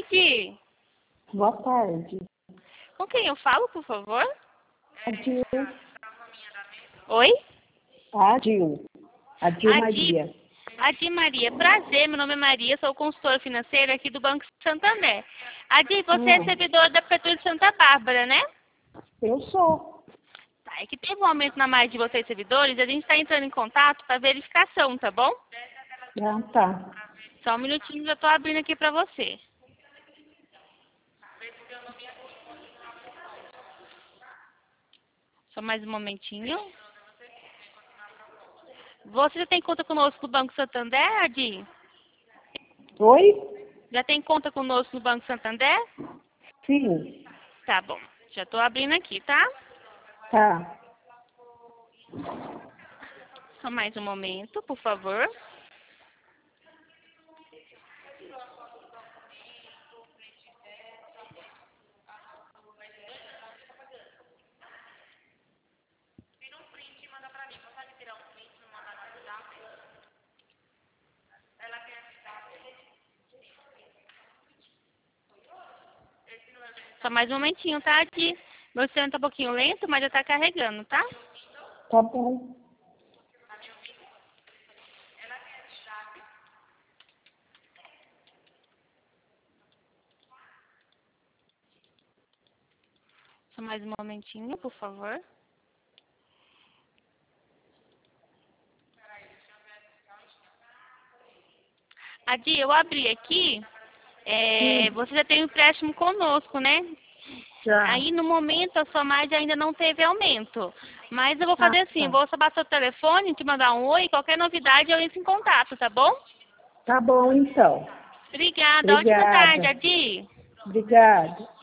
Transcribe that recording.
tarde. Boa tarde. Com quem eu falo, por favor? Adil. Oi? Adil. Adil Maria. Adi Maria, prazer, meu nome é Maria, sou consultora financeira aqui do Banco Santander. Adi, você é servidora da Prefeitura de Santa Bárbara, né? Eu sou. Tá, é que teve um aumento na margem de vocês servidores, a gente está entrando em contato para verificação, tá bom? Ah, tá. Só um minutinho, já estou abrindo aqui para você. Só mais um momentinho. Você já tem conta conosco no Banco Santander, Adi? Oi? Já tem conta conosco no Banco Santander? Sim. Tá bom, já estou abrindo aqui, tá? Tá. Só mais um momento, por favor. Só mais um momentinho, tá, Adi? Meu sistema tá um pouquinho lento, mas já tá carregando, tá? Tá bom. Só mais um momentinho, por favor. Adi, eu abri aqui. Você já tem um empréstimo conosco, né? Já. Aí, no momento, a sua margem ainda não teve aumento. Mas eu vou fazer assim, vou salvar seu telefone, te mandar um oi, qualquer novidade eu entro em contato, tá bom? Tá bom, então. Obrigada. Ótima tarde, Adi. Obrigada.